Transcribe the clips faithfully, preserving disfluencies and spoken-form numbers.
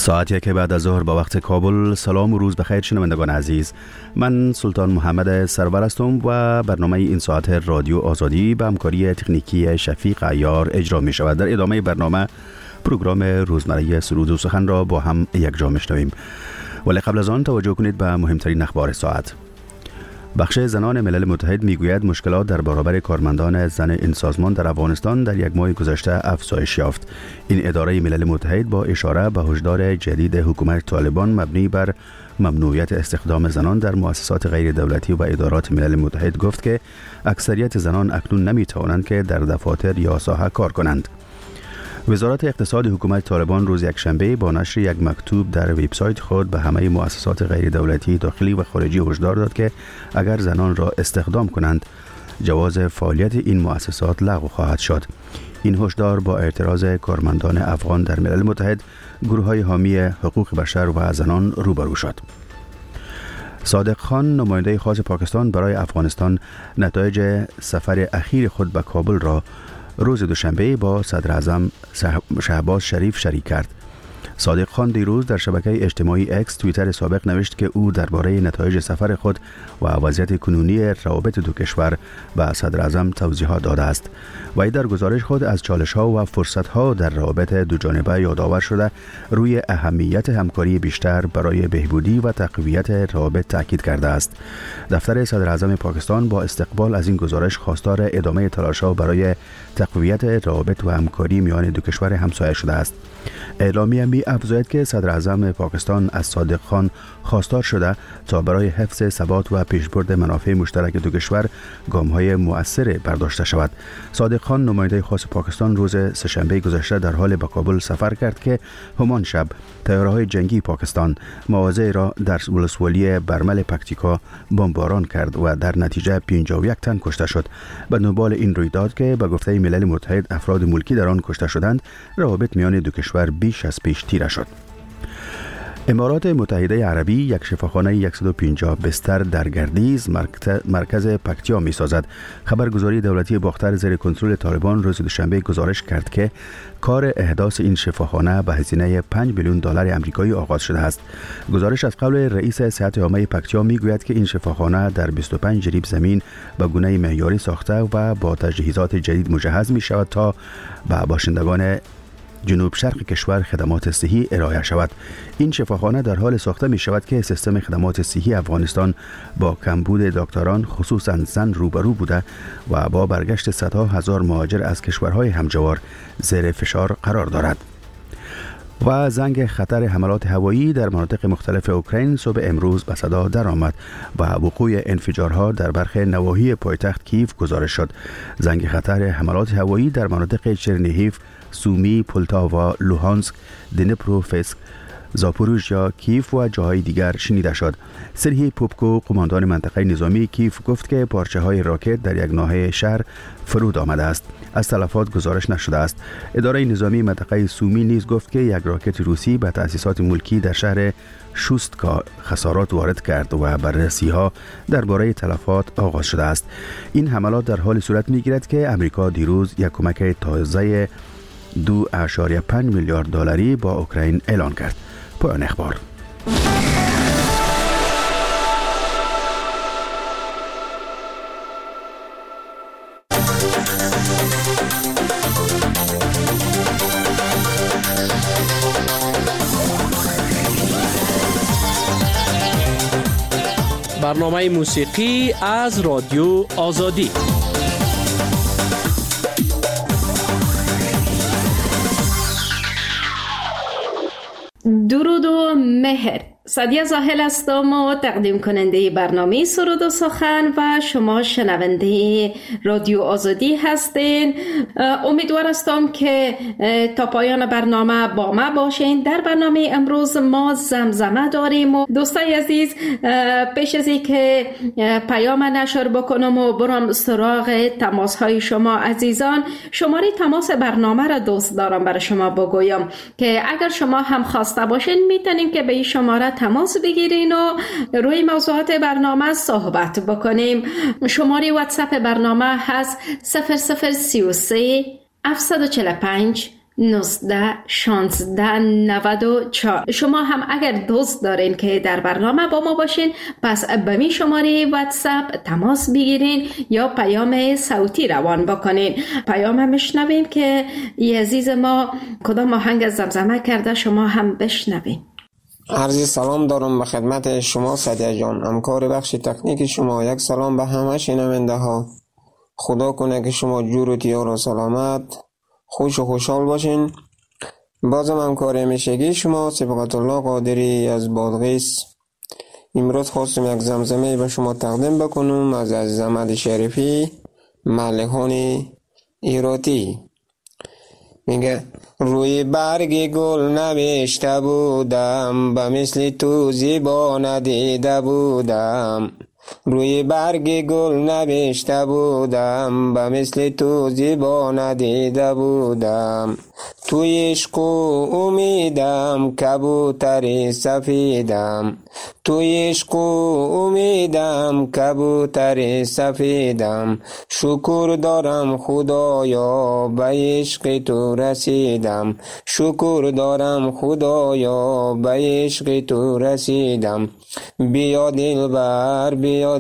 ساعتی که بعد از ظهر با وقت کابل. سلام و روز بخیر شنوندگان عزیز. من سلطان محمد سرور هستم و برنامه این ساعت رادیو آزادی به همکاری تکنیکی شفیق عیار اجرا می شود. در ادامه برنامه پروگرام روزمره سرود و سخن را با هم یکجا میشنویم. ولی قبل از آن توجه کنید به مهمترین اخبار ساعت. بخش زنان ملل متحد میگوید مشکلات در برابر کارمندان زن این سازمان در افغانستان در یک ماه گذشته افزایش یافت. این اداره ملل متحد با اشاره به هشدار جدید حکومت طالبان مبنی بر ممنوعیت استخدام زنان در مؤسسات غیر دولتی و ادارات ملل متحد گفت که اکثریت زنان اکنون نمیتوانند که در دفاتر یا ساحه کار کنند. وزارت اقتصاد حکومت طالبان روز یکشنبه با نشر یک مکتوب در وبسایت خود به همه مؤسسات غیر دولتی داخلی و خارجی هشدار داد که اگر زنان را استخدام کنند جواز فعالیت این مؤسسات لغو خواهد شد. این هشدار با اعتراض کارمندان افغان در ملل متحد، گروه‌های حامی حقوق بشر و زنان روبرو شد. صادق خان نماینده خاص پاکستان برای افغانستان نتایج سفر اخیر خود به کابل را روز دوشنبه با صدر اعظم شهباز شریف شریک کرد. صادق خان دیروز در شبکه اجتماعی اکس توییتر سابق نوشت که او درباره نتایج سفر خود و وضعیت کنونی روابط دو کشور به صدر اعظم توضیحات داده است. و در گزارش خود از چالش‌ها و فرصت‌ها در روابط دو جانبه یادآور شده روی اهمیت همکاری بیشتر برای بهبودی و تقویت روابط تاکید کرده است. دفتر صدر اعظم پاکستان با استقبال از این گزارش خواستار ادامه تلاش‌ها برای تقویت روابط و همکاری میان دو کشور همسایه شده است. اعلامیه می افزاید که صدر اعظم پاکستان از صادق خان خواستار شده تا برای حفظ ثبات و پیشبرد منافع مشترک دو کشور گام‌های مؤثر برداشته شود. صادق خان نماینده خاص پاکستان روز سه‌شنبه گذشته در حال به کابل سفر کرد که همان شب طیاره‌های جنگی پاکستان مواضع را در ولسوالی برمل پکتیکا بمباران کرد و در نتیجه پنجاه و یک تن کشته شد. به دنبال این رویداد که به گفته ملل متحد افراد ملکی در آن کشته شدند، روابط میان دو کشور بیش از پیش تیره شد. امارات متحده عربی یک شفاخانه صد و پنجاه بستر در گردیز مرکز پکتیا می سازد. خبرگزاری دولتی باختر زیر کنترل طالبان روز دوشنبه گزارش کرد که کار احداث این شفاخانه به هزینه پنج میلیون دلار آمریکایی آغاز شده است. گزارش از قبل رئیس صحت عامه پکتیا می گوید که این شفاخانه در بیست و پنج جریب زمین به گونه معیاری ساخته و با تجهیزات جدید مجهز می شود تا به باشندگان جنوب شرق کشور خدمات صحی ارائه شود. این شفاخانه در حال ساخته می شود که سیستم خدمات صحی افغانستان با کمبود دکتران خصوصا زن روبرو بوده و با برگشت صدها هزار مهاجر از کشورهای همجوار زیر فشار قرار دارد. و زنگ خطر حملات هوایی در مناطق مختلف اوکراین صبح امروز به صدا درآمد و وقوع انفجارها در برخی نواحی پایتخت کیف گزارش شد. زنگ خطر حملات هوایی در مناطق چرنیهیف، سومی، پولتاوا، لوهانسک، دنیپروفسک، زاپوروژیا، کیف و جاهای دیگر شنیده شد. سرهی پوپکو، قماندان منطقه نظامی کیف گفت که پارچه های راکت در یک ناحیه شهر فرود آمده است. از تلفات گزارش نشده است. اداره نظامی منطقه سومی نیز گفت که یک راکت روسی به تأسیسات ملکی در شهر شوستکا خسارات وارد کرد و بررسی ها درباره تلفات آغاز شده است. این حملات در حال صورت می گیرد که امریکا دیروز یک کمک تازه دو اشاریه پنج میلیارد دلاری با اوکراین اعلان کرد. پایان اخبار. برنامه موسیقی از رادیو آزادی. درود و مهر. سعدیه زاهل هستم و تقدیم کننده برنامه سرود و سخن و شما شنونده رادیو آزادی هستین. امیدوار هستم که تا پایان برنامه با ما باشین. در برنامه امروز ما زمزمه داریم و دوستای عزیز، پیش از این که پیام نشر بکنم و برم سراغ تماس های شما عزیزان، شماره تماس برنامه را دوست دارم برای شما بگویم که اگر شما هم خواسته باشین میتونین که به این شماره تماس بگیرین و روی موضوعات برنامه صحبت بکنیم. شماره واتساپ برنامه هست صفر صفر سی و سه هفتصد و چهل و پنج نوزده شانزده نود و چهار. شما هم اگر دوست دارین که در برنامه با ما باشین، پس به می شماره واتساپ تماس بگیرین یا پیام صوتی روان بکنین. پیام میشنویم که ای عزیز ما کدام آهنگ زمزمه کرده، شما هم بشنوین. عرض سلام دارم به خدمت شما سعدیه جان، همکار بخش تکنیک شما. یک سلام به همه شنونده ها. خدا کنه که شما جور و تیار و سلامت، خوش و خوشحال باشین. بازم همکار همیشگی شما صبغت الله قادری از بادغیس. امروز خواستم یک زمزمه به شما تقدیم بکنم از عزیز احمد شریفی ملکان ایراتی. میگه روی برگ گل نوشته بودم، به مثل تو زیبا ندیده بودم. روی برگ گل نوشته بودم، به مثل تو زیبا ندیده بودم. توی عشق و امیدم کبوتر سفیدم، توی عشق و امیدم کبوتر سفیدم. شکر دارم خدایا به عشق تو رسیدم، شکر دارم خدایا به عشق تو رسیدم. بیا دلبر بیا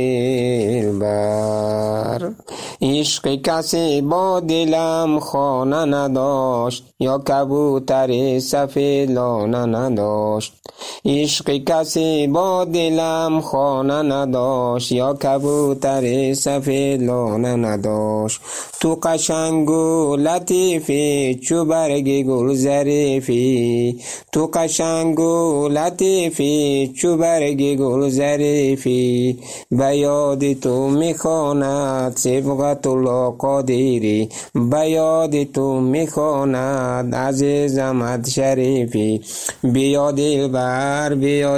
دلبر، عشق کسی با دلم خانه نداشت، یا کبوتر سفید لانه نداشت. عشق کسی با دلم خانه نداشت، یا کبوتر سفید لانه نداشت. تو قشنگ و لطیفی چو برگ گل ظریفی، تو قشنگ و لطیفی چو برگ گل ظریفی. به یاد تو میخواند صبغت الله قادری، به یاد تو میخواند عزیز احمد شریفی. بیا دلبر بیا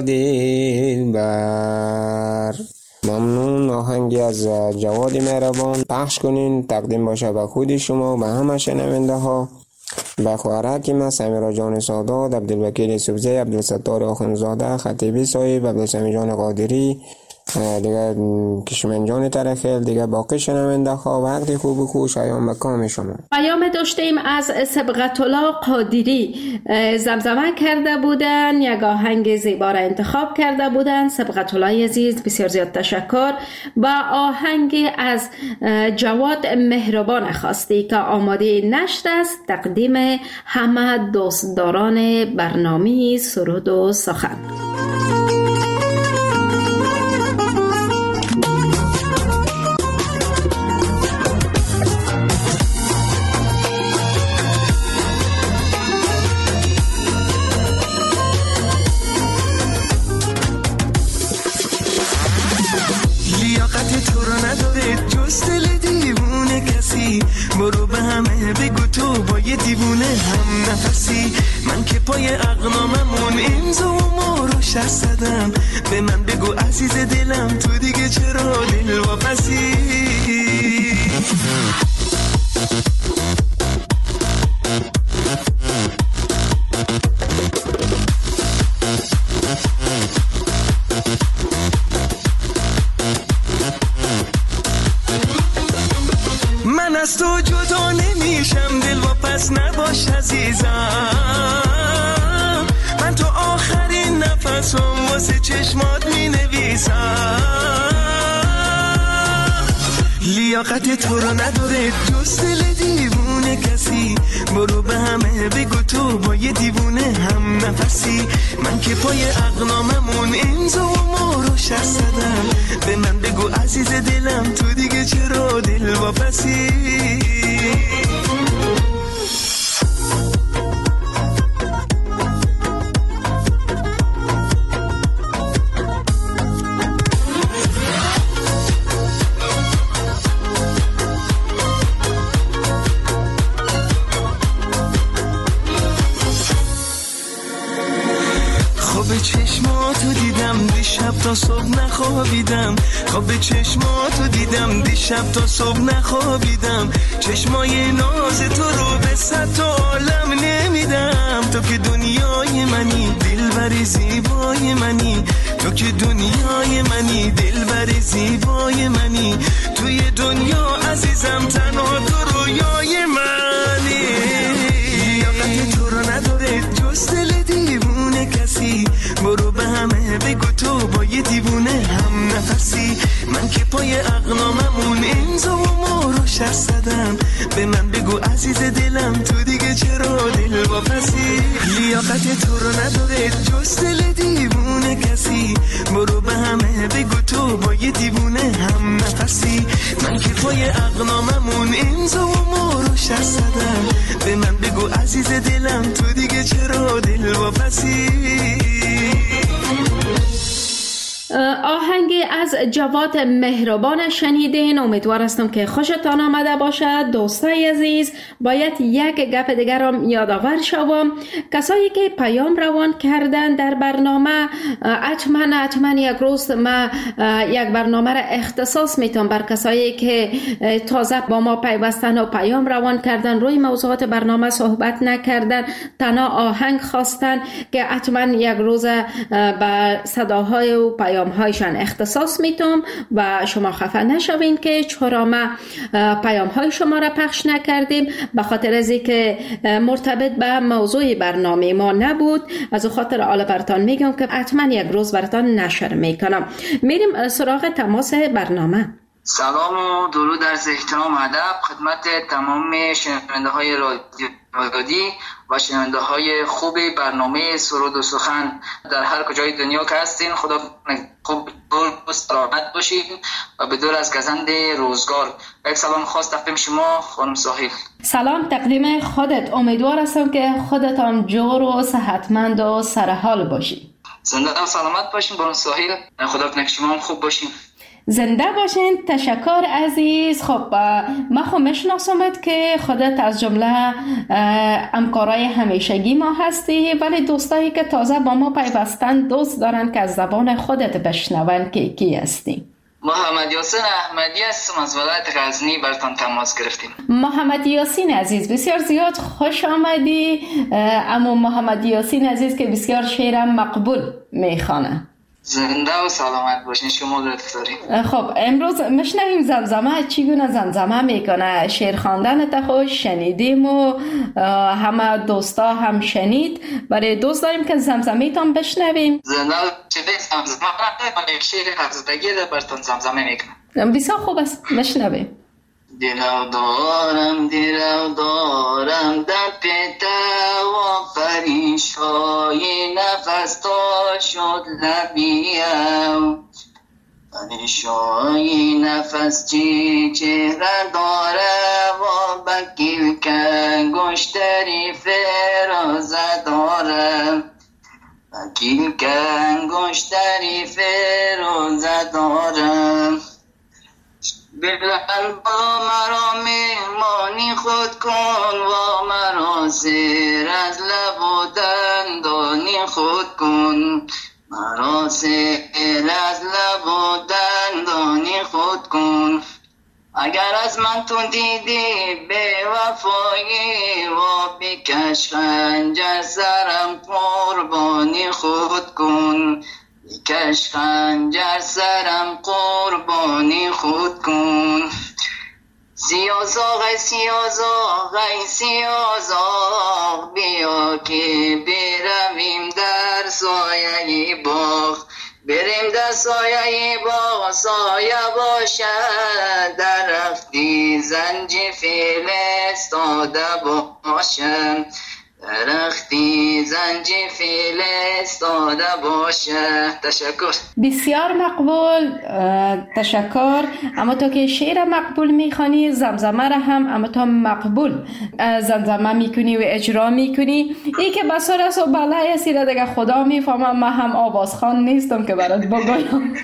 دلبر. ممنون. آهنگی از جواد مهربان پخش کنین، تقدیم باشه به خود شما، به همه شنونده ها، به خواهرکیم است سمیرا جان سادات، عبدالوکیل سبزی، عبدالستار آخونزاده، خطیبی صاحب، عبدالسمی جان قادری، دیگه کشمن جان ترخیل، دیگه باقی شنونده ها. وقتی خوب و خوش ایام به کام شما. پیام داشتیم از صبغت الله قادری، زمزمه کرده بودن، یک آهنگ زیبا را انتخاب کرده بودن. صبغت الله عزیز بسیار زیاد تشکر. و آهنگ از جواد مهربان خواستی که آماده نشد است، تقدیم همه دوستداران برنامه سرود و سخن. برو به همه بگو تو با یه دیوونه هم نفسی. من که پای اقناممون امضا و ماروش زدم، به من بگو عزیز دلم تو دیگه چرا دل واپسی. من از تو جدا نمیشم، دل واپس نباش عزیزم. من تو آخرین نفسم واسه چشمات می نویسم. لیاقت تو رو نداره جز دل دیوونه کسی. برو به همه بگو تو با یه دیوونه هم نفسی. من که پای اقناممون امضا و ماروش زدم، به من بگو عزیز دلم تو دیگه چرا دل واپسی. خواب چشماتو دیدم دیشب تا صبح نخوابیدم. خواب چشماتو دیدم دیشب تا صبح نخوابیدم. چشمای ناز تو رو به صد تا عالم نمیدم. تو که دنیای منی دلبر زیبای منی، تو که دنیای منی دلبر زیبای منی. توی دنیا عزیزم تنها تو رویای منی. شست زدم. به من بگو عزیز دلم تو دیگه چرا دل واپسی؟ لیاقت تو رو نداره جز دل دیوونه کسی. برو به همه بگو تو با یه دیوونه هم نفسی. من که پای اقناممون امضا و مارو شست زدم. به من بگو عزیز دلم تو دیگه چرا دل واپسی؟ آهنگی از جواد مهربان شنیدین. امیدوار هستم که خوشتان آمده باشد. دوستای عزیز، باید یک گپ دیگر را یادآور شوم. کسایی که پیام روان کردن در برنامه، حتما حتما یک روز ما یک برنامه را اختصاص میتونم بر کسایی که تازه با ما پیوستن و پیام روان کردن، روی موضوعات برنامه صحبت نکردن، تنها آهنگ خواستن، که حتما یک روز به صداهای و پیام هایشان اختصاص میتونم و شما خفه نشوین که چرا ما پیام های شما را پخش نکردیم. به خاطر از اینکه مرتبط به موضوع برنامه ما نبود، از خاطر حالا براتون میگم که حتما یک روز براتون نشر میکنم. میریم سراغ تماس برنامه. سلام و درود عرض احترام ادب خدمت تمام شنونده های رادیو آزادی و شنونده های خوب برنامه سرود و سخن در هر کجای دنیا که هستین. خدا خوب و سلامت باشید و به دور از گزند روزگار. یک سلام خاص تقدیم شما خانم ساحل. سلام تقدیم خودت. امیدوار هستم که خودت هم جور و صحتمند و سرحال باشی. زنده و سلامت باشین خانم ساحل. خدا کنه شما هم خوب باشین. زنده باشین. تشکر عزیز. خب من خب میشناسمت که خودت از جمله همکارای همیشگی ما هستی، ولی دوستایی که تازه با ما پیوستن دوست دارن که از زبان خودت بشنون که کی هستی. محمد یاسین احمدی هستم، از ولایت غزنی براتون تماس گرفتیم. محمد یاسین عزیز بسیار زیاد خوش آمدی. اما محمد یاسین عزیز که بسیار شعر مقبول میخوانه. زنده و سلامت باشین. شما لطف دارین. خب امروز میشنویم زمزمه چگونه زمزمه میکنه. شعر خواندن تا خوش شنیدیم و همه دوستا هم شنید. برای دوست داریم که زمزمه تان بشنویم. زنده و زمزمه کنم. یک شعر حفظدگی در براتون زمزمه میکنم. بسیار خوب است، میشنویم. دیرو دارم دیرو دارم در پیتا و پریشای نفس تا شد لبیم. پریشای نفس چی چهره داره و بکیل که گشتری فراز داره. بکیل که گشتری فراز داره. بلند با مرا مهمانی خود کن و مرا سیر از لب و دندانی خود کن. مرا سیر از لب و دندانی خود کن. اگر از من تو دیدی به وفایی و بکش خنجر سرم قربانی خود کن. کش خنجر سرم قربانی خود کن. سیازاغ سیازاغ سیازاغ بیا که برویم در سایه باغ. بریم در سایه باغ سایه باشد درختی زنجفیل استاده باشد. درختی زنجفیل استاده باشه. تشکر. بسیار مقبول. تشکر. اما تو که شعر مقبول میخوانی، زمزمه را هم اما تو مقبول زمزمه میکنی و اجرا میکنی. این که بسار است و بلای هستی را دیگه خدا میفهمم. من هم آوازخوان نیستم که برات بگویم.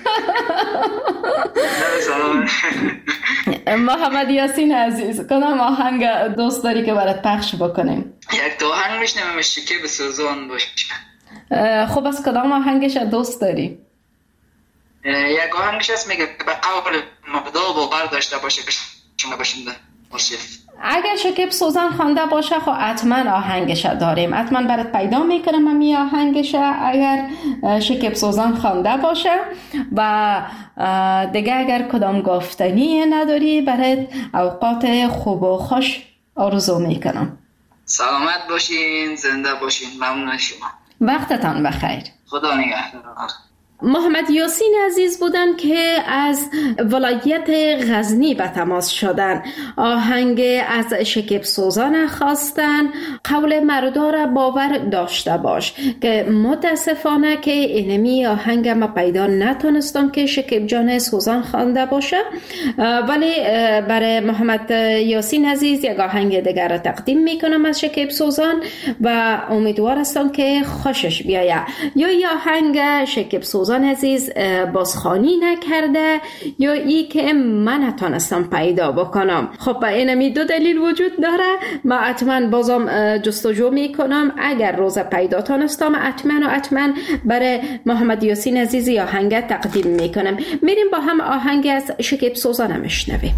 محمد یاسین عزیز، کدام آهنگ دوست داری که برات پخش بکنیم؟ یک دو آهنگ میشنم شکیب سوزان باشه. خب از کدام آهنگش دوست داری؟ یک آهنگش هست میگه به قول مبدا باور داشته باشه که شما باشنده باشه. اگر شکیب سوزان خوانده باشه خب حتما آهنگش داریم. حتما برات پیدا میکنم امی آهنگش اگر شکیب سوزان خوانده باشه. و دیگه اگر کدام گفتنی نداری برات اوقات خوب و خوش آرزو میکنم. سلامت باشین، زنده باشین. ممنون شما. وقتتان بخیر. خدا نگهدار. محمد یاسین عزیز بودن که از ولایت غزنی به تماس شدن. آهنگ از شکیب سوزان خواستن. قول مردا را باور داشته باش که متاسفانه که اینمی آهنگ ما پیدا نتونستم که شکیب جان سوزان خوانده باشه، ولی برای محمد یاسین عزیز یک آهنگ دیگر را تقدیم میکنم از شکیب سوزان و امیدوار هستم که خوشش بیاید. یا این آهنگ شکیب سوزان عزیز بازخوانی نکرده یا ای که من نتونستم پیدا بکنم. خب اینمی دو دلیل وجود داره. ما حتما بازم جستجو میکنم، اگر روز پیدا تونستم حتما و حتما برای محمد یاسین عزیز آهنگ تقدیم میکنم. میریم با هم آهنگ از شکیب سوزان میشنویم.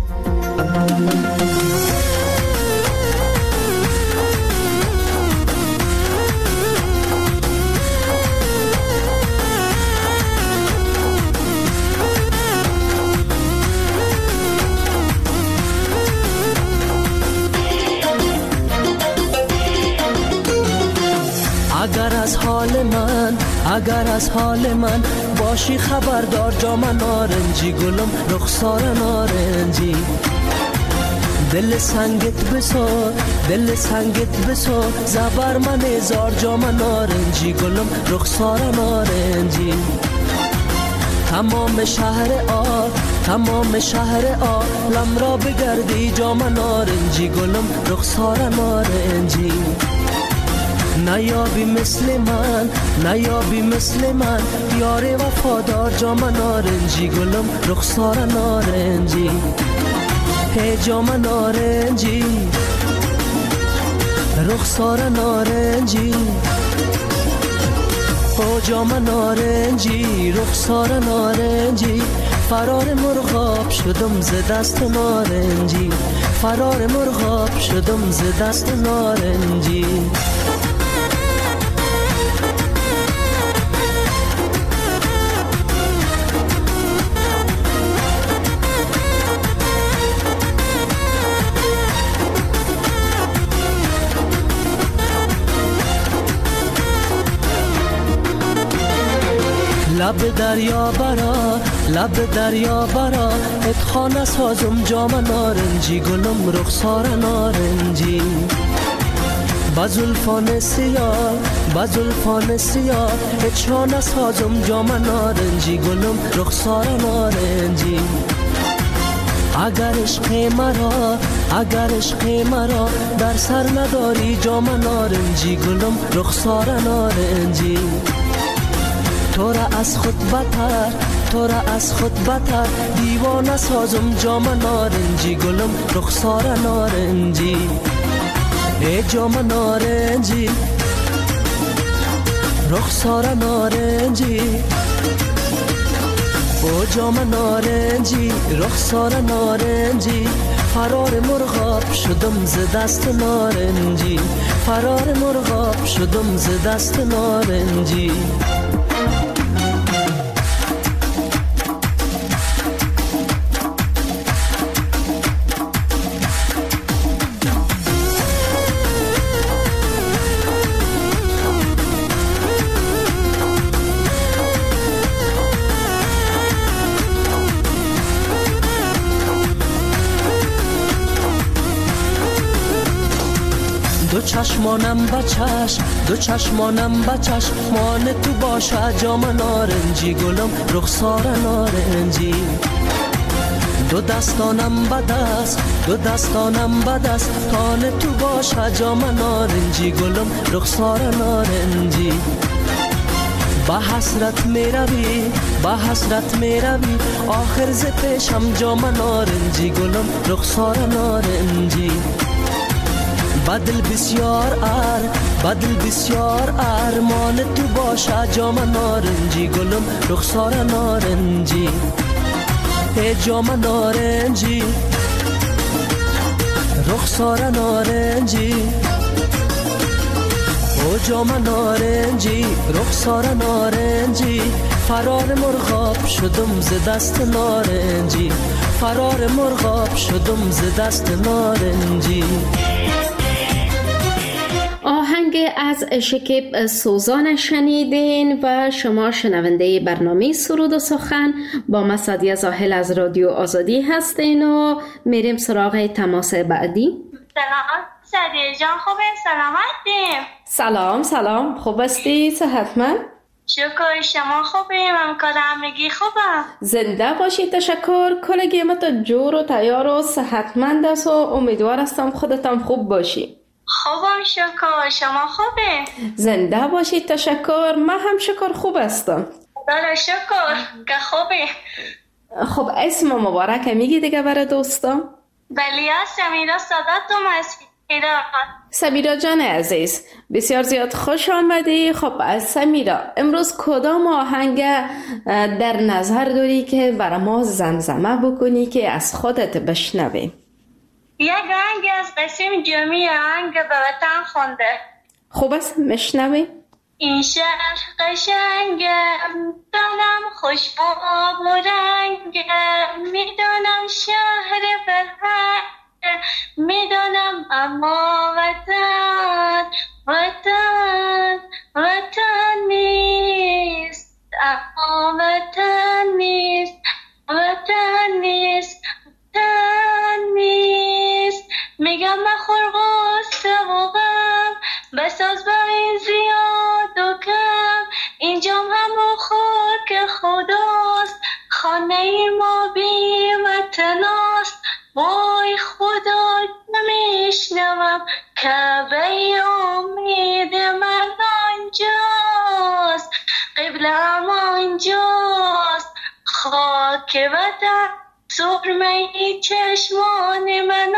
اگر از حال من اگر از حال من باشی خبردار، جام نارنجی گلم رخسار نارنجی، دل سنگت بسار دل سنگت بسار، زبر من هزار جام نارنجی گلم رخسار نارنجی. تمام شهر آ تمام شهر عالم را بگردی، جام نارنجی گلم رخسار نارنجی. نیابی مثل من نیابی مثل من، یار وفادار جام نارنجی گلم رخسار نارنجی. هی جام نارنجی رخسار نارنجی، او جام نارنجی رخسار نارنجی. فرار مرغاب شدم ز دست نارنجی، فرار مرغاب شدم ز دست نارنجی. لب دریا برا لب دریا برا، اتخانه سازم جام نارنجی گلم رخسار نارنجی. بزلفان سیاه بزلفان سیاه، اتخانه سازم جام نارنجی گلم رخسار نارنجی. اگر عشق مرا اگر عشق مرا در سر نداری، جام نارنجی گلم رخسار نارنجی. تو را از خود بتر تو را از خود بتر، دیوانه سازم جام نارنجی گلم رخسار نارنجی. ای جام نارنجی رخسار نارنجی، او جام نارنجی رخسار نارنجی. فرار مرغاب شدم ز دست نارنجی، فرار مرغاب شدم ز دست نارنجی. دو چشمانم بچش دو چشمانم بچش، مان تو باشه جام نارنجی گلم رخسار نارنجی. دو دستانم بدست دو دستانم بدست، تان تو باشه جام نارنجی گلم رخسار نارنجی. با حسرت میروی با حسرت میروی، آخر ز پیشم جام نارنجی گلم رخسار نارنجی. بدل بسیار ار بدل بسیار ارمان تو باشه جام نارنجی گلم رخسار نارنجی. ای جام نارنجی رخسار نارنجی، او جام نارنجی رخسار نارنجی. فرار مرغاب شدم ز دست نارنجی، فرار مرغاب شدم ز دست نارنجی. آهنگ آهنگ از شکیب سوزان شنیدین و شما شنونده برنامه سرود و سخن با من سعدیه زاهل از رادیو آزادی هستین و میریم سراغ تماس بعدی. سلام سعدیه جان، خوبه؟ سلامتی؟ سلام سلام، خوب هستی؟ صحتمند؟ شکر، شما خوبه؟ ممکن همگی خوبه؟ زنده باشی، تشکر. کلگی ما تا جور و تیار و صحتمند است و امیدوار هستم خودتم خوب باشی. خوبم شکر، شما خوبه؟ زنده باشی، تشکر. من هم شکر خوب هستم. خدا شکر که خوبه. خب اسم مبارک میگی دیگه برای دوستم؟ بله، سمیرا صداتم از ایران. سمیرا جان عزیز، بسیار زیاد خوش آمدی. خب از سمیرا، امروز کدام آهنگ در نظر داری که برای ما زمزمه بکنی که از خودت بشنویم؟ یک آهنگ از قسیم جمعی، آهنگ به وطن خونده. خوب است، مشنویم. این شهر قشنگه، دانم خوشبو و رنگه، میدانم شهر فرهنگ، میدانم اما وطن وطن وطن نیست، اما وطن نیست، وطن نیست، وطن نیست. میگم مخور غصه و غم، بساز با این زیاد و کم، اینجام همون خاک خداست، خانه ما بی وطناست. وای خدا نمیشنوم، کعبه امید من آنجاست، قبلم آنجاست، خاک وطن سرمه چشمان من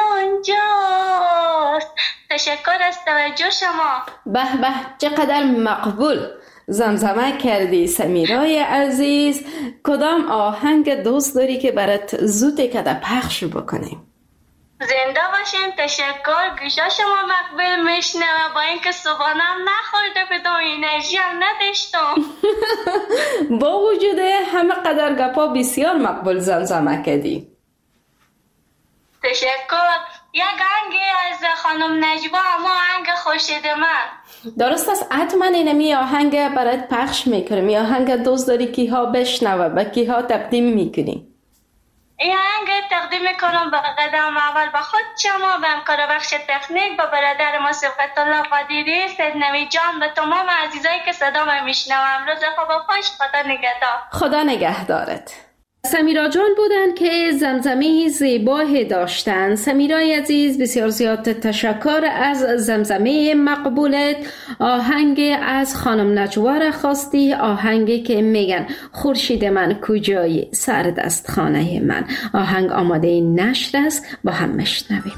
آنجاست. تشکر از توجه شما. به به، چقدر مقبول زمزمه کردی سمیرای عزیز. کدام آهنگ دوست داری که برات زود کده پخش بکنیم؟ زنده باشین. تشکر. گوشا شما مقبول میشنوه، با اینکه صبحانم نخورده بدون انرژی هم نداشتم. با وجود همه قدر گپا بسیار مقبول زمزمه کردی. تشکر. یک آهنگ از خانم نجوا، اما آهنگ خورشید من. درست است، حتما اینمی آهنگ برات پخش میکنیم. این آهنگ دوست داری کیها بشنوه، به کیها تقدیم میکنی؟ این آهنگ تقدیم میکنم به قدم اول به خود شما، به همکار بخش تکنیک، به برادر ما صفت الله قادری، سید نوی جان، به تمام عزیزایی که صدا ما میشنوم. روز خوب و خوش. خدا نگهدار. خدا نگهدارت. سمیرا جان بودن که زمزمه زیبایی داشتن. سمیرای عزیز، بسیار زیاد تشکر از زمزمه مقبولت. آهنگ از خانم نجوا خواستی، آهنگی که میگن خورشید من کجایی، سرد است خانه من. آهنگ آماده نشر است، با هم مشنویم.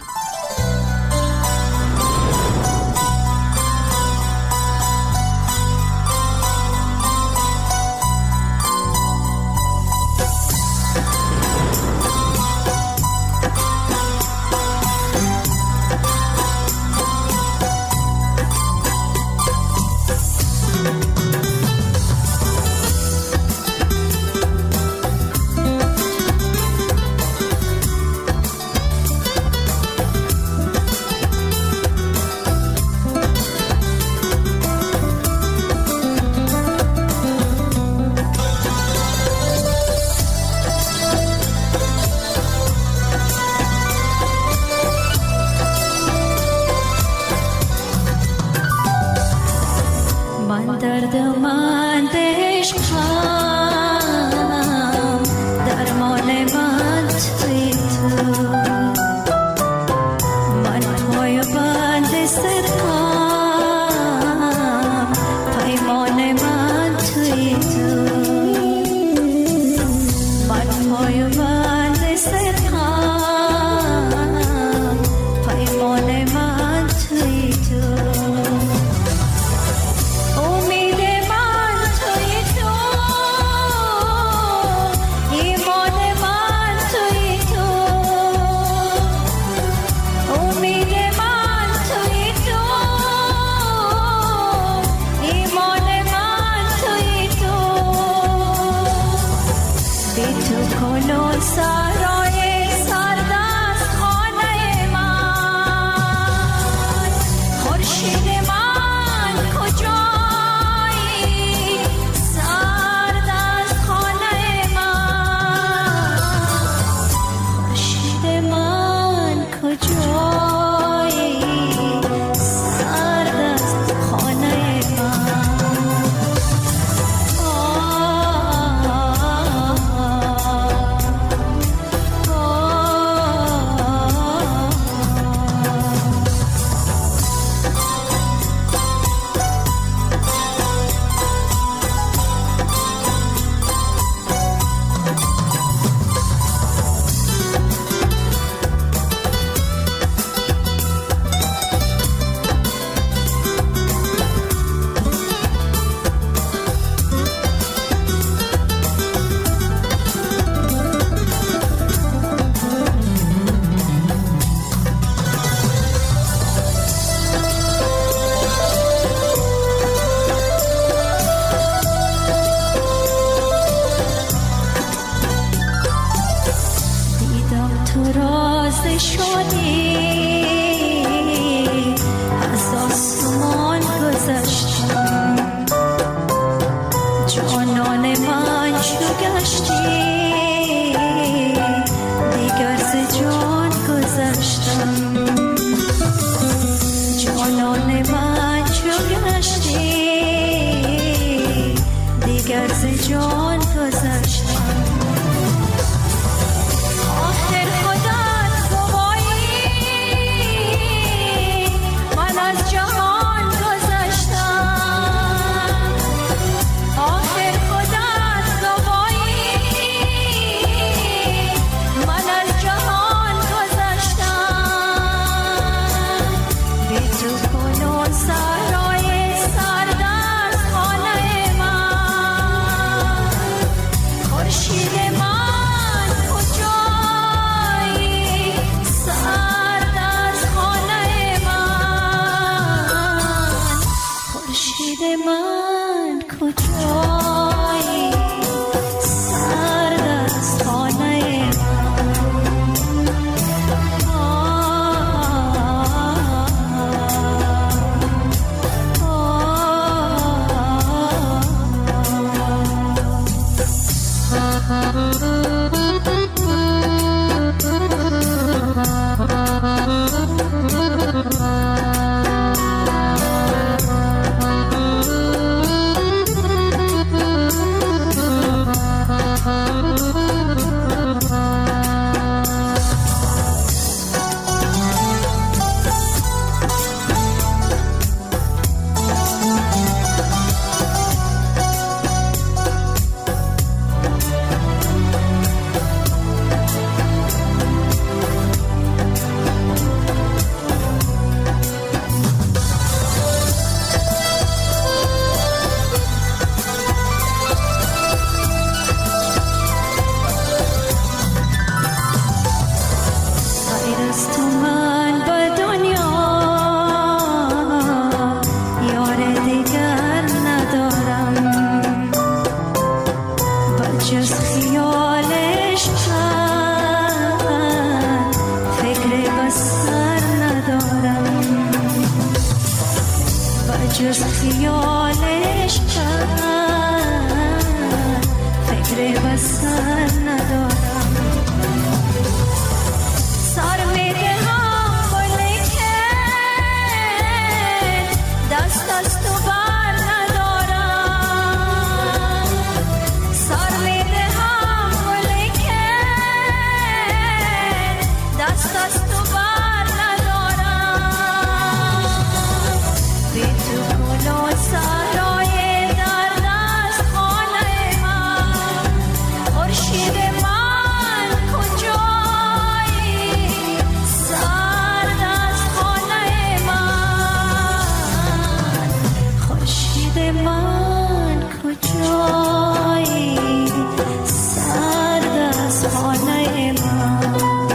خورشید من از آسمان گذشتم، جانان من چو گشتی دیگر ز جان گذشتم، جانان من چو گشتی دیگر ز جان گذشتم. آخر خودت گوایی من از جهان گذشتم، آخر خودت گوایی من از جهان گذشتم. بی تو کنون سرای سرد از خانه من، خورشید من کجایی سرد از خانه من، خورشید من کجایی سرد از خانه جز خیالش کرد فکر بسر ندارم. سر میدهم ولیکن دست از تو بر ندارم، سر میدهم ولیکن دست از تو بر ندارم. بی تو سرای درد از خانه من، خورشید من کجایی سرد از خانه من، خورشید من کجایی سرد از خانه من.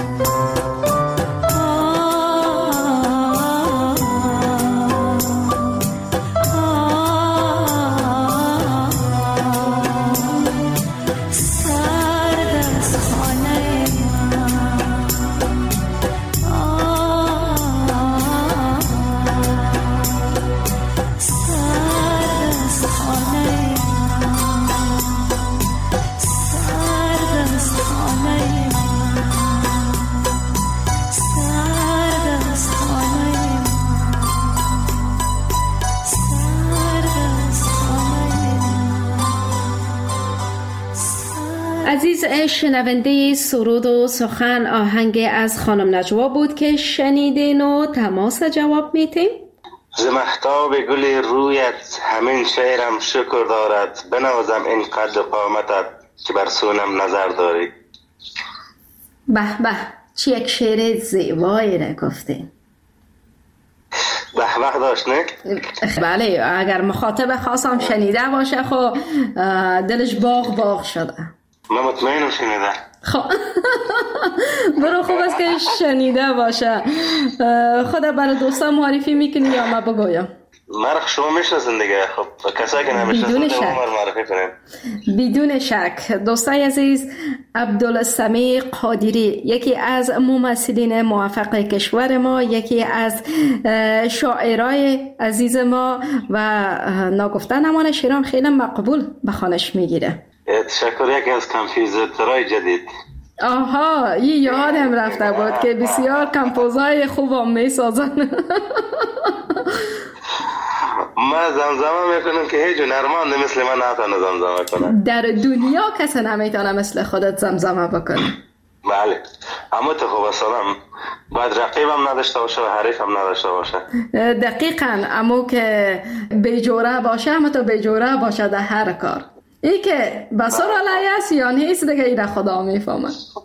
عزیز شنونده سرود و سخن، آهنگ از خانم نجوا بود که شنیدین و تماس جواب میتیم. ز مهتاب گل رویت همین شعرم شکر دارد، بنوازم این قد و قامتت که بر سونم نظر داری. به به، چی یک شعر زیبایی را گفتین. به به داشت نه؟ بله، اگر مخاطب خاصم شنیده باشه خب دلش باغ باغ شده. من مطمئنم شنیده. خب برو، خوب است که شنیده باشه. خدا برای دوستان معرفی میکنی یا ما بگویم؟ مرخ شما میشناسن دیگه. خب کسایی که نمیشناسن بدون شک معرفی کنیم. بدون شک دوستای عزیز، عبدالسمیع قادری یکی از ممثلین موفق کشور ما، یکی از شاعرای عزیز ما و ناگفته نمانه شیران خیلی مقبول به خانش میگیره. تشکر. یکی از کامپوزیتورهای جدید. آها این یادم رفته بود که بسیار کمپوزای خوب می سازن. ما زمزمه میکنم که هیچ هنرمند مثل من نتونه زمزمه کنه. در دنیا کسی نمیتونه مثل خودت زمزمه بکنه. بله. اما تو خوب سلام باید رقیبم نداشته باشه و حریفم نداشته باشه. دقیقاً. اما که بیجوره باشه، اما تو بیجوره باشه در هر کار. ای که بسر علیه است یا نیست دیگه ایره خدا میفهمه.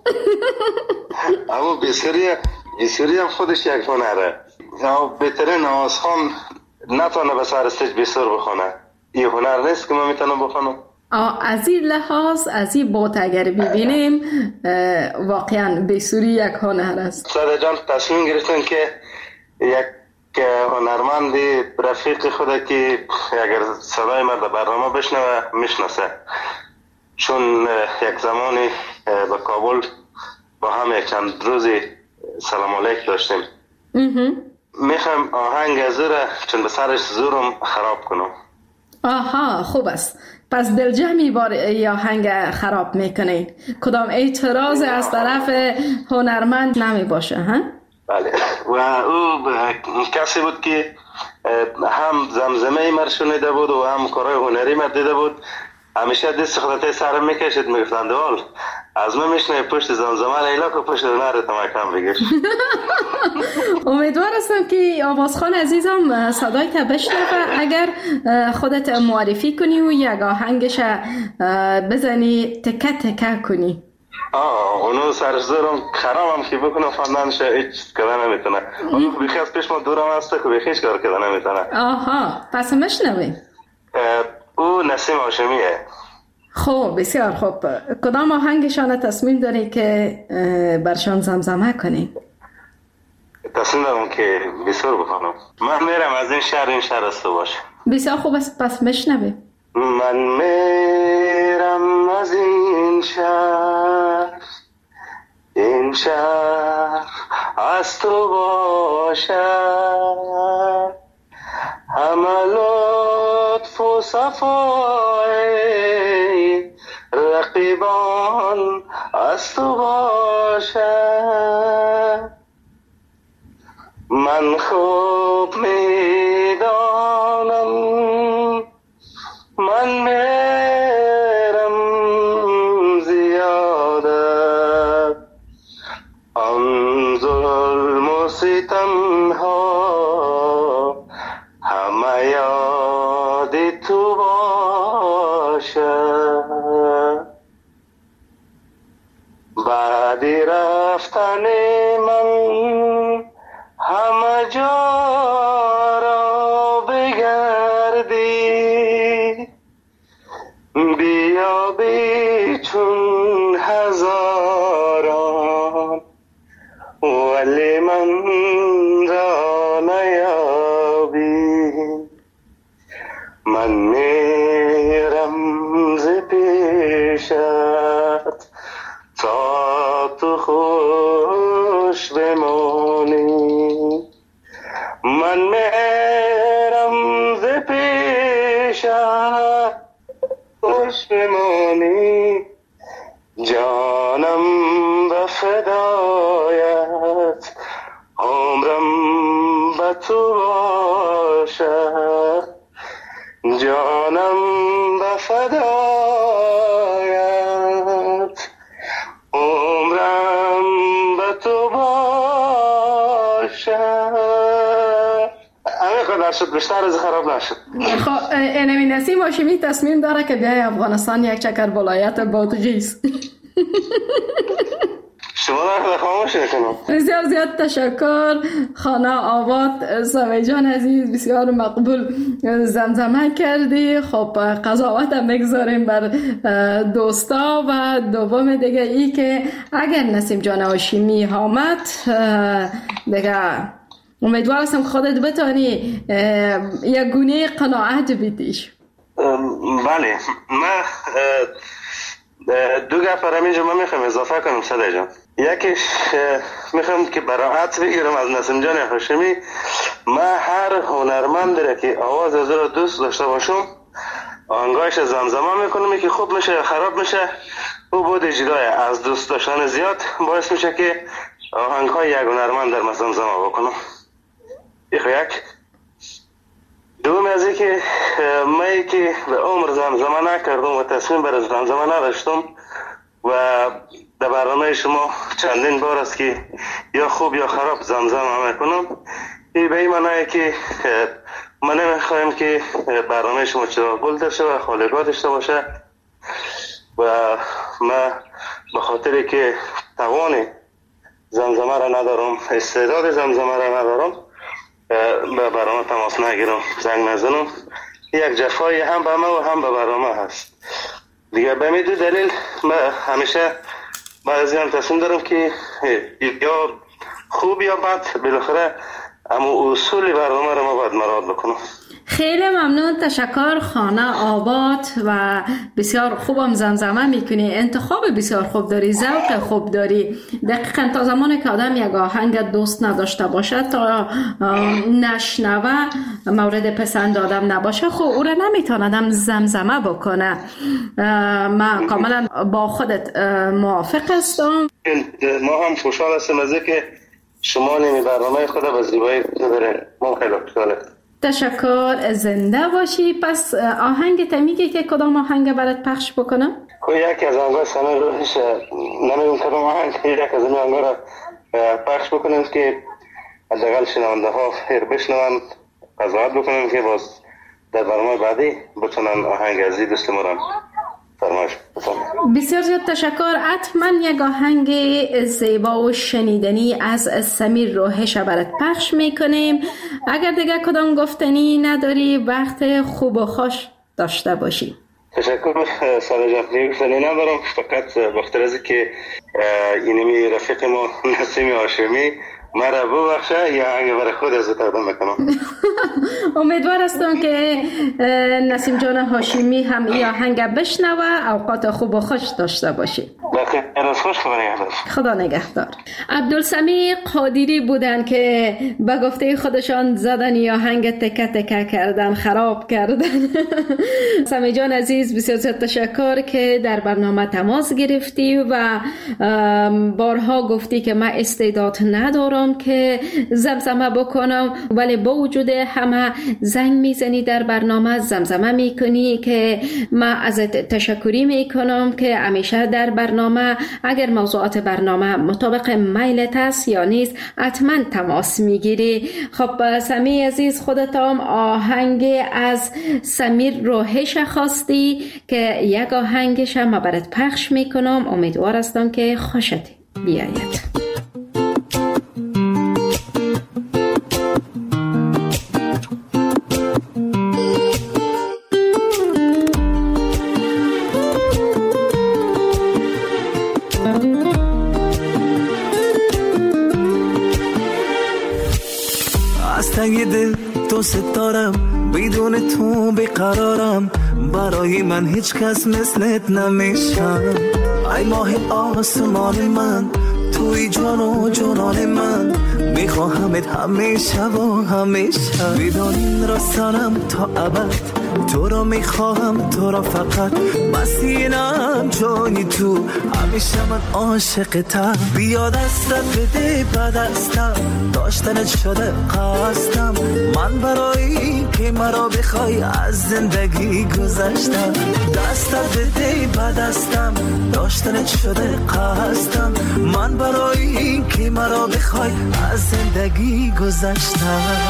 اما بسیاری بسیاری هم خودش یک هنره. بهترین آوازخوان نتونه به سر استیج بسر بخونه. این هنر نیست که ما میتونم بخونم. از این لحاظ از این بوت اگر ببینیم واقعا بسوری یک هنر است. ساده جان تصمیم گرفتن که یک هنرمندی رفیق خود که اگر صدای ما در برنامه بشنوه میشناسه، چون یک زمانی به کابل با هم یک چند روزی سلام علیک داشتیم. میخوام آهنگ از را چون به سرش زورم خراب کنم. آها خوب است. پس دلجمعی بار ای آهنگ خراب میکنین. کدام اعتراض از طرف هنرمند نمی باشه ها؟ بله. و او کسی بود که هم زمزمه مر شنیده بود و هم کارهای هنری مر دیده بود. همیشه دست خودت سرم میکشید میگفتند وال از من میشنه پشت زمزمه لیلا که پشت هنرت ما کم بگیش. امیدوار هستم که آوازخوان عزیزم صدای تا بشنوه. اگر خودت معرفی کنی و یک آهنگش بزنی تکه تکه کنی. آه اونو سرش دارم خرابم که بکنم فندنش هیچ کار نمیتونه. اونو که بیخی از پیش ما دورم هسته که بیخیش کار کده نمیتونه. آها پس مشنوی. او نسیم هاشمیه. خوب بسیار خوب. کدام آهنگشان تصمیم داری که برشان زمزمه کنی؟ تصمیم دارم که بسیار بخونم. من میرم از این شهر این شهر است باشه. بسیار خوب است پس مشنوی. من میرم از این شهر این شهر از تو باشد، همه لطف و صفای رقیبان از تو باشد. من خوب میدانم من میرم زیادت، آن ظلم و ستم ها همه یاد تو باشد. بعدی رفتن من همه جا را بگردی، بیا بی چون هزاران ولی من را نیابی. من میرم ز پیشت تا تو خوش بمانی. من میرم ز پیشت خوش بمانی، جانم به فدایت عمرم به تو باشد، جانم به فدایت عمرم به تو باشد. همه قدر شد بیشتر از خراب نشد. خب اینمی نسیم هاشمی تصمیم داره که بیای افغانستان یک چکر ولایت بادغیس. شما در خاموش نکنم. بسیار زیاد تشکر خانه آباد. سوی جان عزیز بسیار مقبول زمزمه کردی. خب قضاوت هم بگذاریم بر دوستا. و دوم دیگه ای که اگر نسیم جان هاشمی آمد دیگه امیدوار هستم خودت بتانی یک گونه قناعت بدیش. بله، من دو گپ برای اینجا من میخوام اضافه کنم صدای جان. یکیش میخوام که براحت بگیرم از نسیم جان هاشمی. من هر هنرمند داره که آواز از رو دوست داشته باشم آهنگایش زمزمه میکنم که خوب میشه یا خراب میشه او بود جدای از دوست داشتن زیاد باعث میشه که آهنگ های یک هنرمند در زمزمه بکنم. یک دوم از این که من که به عمر زمزمه نکردم و تصمیم بر زمزمه نداشتم و در برنامه شما چندین بار است که یا خوب یا خراب زمزمه میکنم. این به این معنی که من نمیخوایم که برنامه شما چرا گل داشته و خالگاه داشته باشه و من به خاطر که توان زمزمه را ندارم، استعداد زمزمه را ندارم، به برنامه تماس نگیرم، زنگ نزنم. یک جفایی هم به من و هم به برنامه هست دیگه. به می دو دلیل من همیشه بعضی هم تصمیم دارم که یا خوب یا بد بالاخره اما اصول برنامه را ما باید مراعات بکنم. خیلی ممنون، تشکر. خانه آباد و بسیار خوبم زمزمه میکنی، انتخاب بسیار خوب داری، ذوق خوب داری. دقیقاً تا زمانی که آدم یک آهنگ دوست نداشته باشه تا نشنوه مورد پسند آدم نباشه خب او را نمیتوندم زمزمه بکنه. من کاملا با خودت موافق هستم. ما هم خوشحال هستیم از اینکه شما نمی برنامه خود به زیبایی داره. ما خیلی خوشحاله. تشکر، زنده باشی. پس آهنگ میگه که کدام آهنگ برات پخش بکنم؟ یکی از آهنگای سمیر روحش نمیدونم کدام آهنگ، یکی از این آهنگا را پخش بکنیم که حداقل شنونده ها خیر بشنون، قضاوت بکنیم که باز در برنامه بعدی بتونن آهنگ از این دوست ما را فرمایش بکنم. بسیار زیاد تشکر. حتما یک آهنگ زیبا و شنیدنی از سمیر روحش برات پخش میکنیم. اگر دیگه کدام گفتنی نداری وقت خوب و خوش داشته باشی. تشکر ساده جان. دیگه گفتنی ندارم، فقط بخاطر از که اینمی رفیق ما نسیم هاشمی مرا ببخشه یا آهنگ برای خود از تقدیم میکنم. امیدوار هستم که نسیم جان هاشمی هم این آهنگ بشنوه. اوقات خوب و خوش داشته باشی. بخیر از خوش خدا نگهدار. خدا نگهدار. عبدالسمیع قادری بودن که به گفته خودشان زدن یا آهنگ تکه تکه کردن، خراب کردن. سمیع جان عزیز بسیار زیاد تشکر که در برنامه تماس گرفتی و بارها گفتی که من استعداد ندارم که زمزمه بکنم، ولی با وجود همه زنگ میزنی در برنامه زمزمه میکنی که من ازت تشکری میکنم که همیشه در برنامه اگر موضوعات برنامه مطابق میلت است یا نیست حتما تماس میگیری. خب سمیع عزیز خودت هم آهنگ از سمیر روحش خواستی که یک آهنگش هم برات پخش میکنم. امیدوار هستم که خوشت بیاید. از تنگ دل تو ستارم، بدون تو بیقرارم، برای من هیچ کس مثلت نمیشم. ای ماه آسمان من، توی جان و جانان من، میخواهمت همیشه و همیشه. بدانین را سرم تا ابد، تو را میخواهم، تو را فقط، بسینم جای تو، همیشه من عاشقتم. بیا دستت بده به دستم، داشتنت شده قصدم، من برای که مرا بخوای از زندگی گذشتم. دستت بده به دستم، داشتنت شده قصدم، من برای که مرا بخوای از زندگی گذشتم.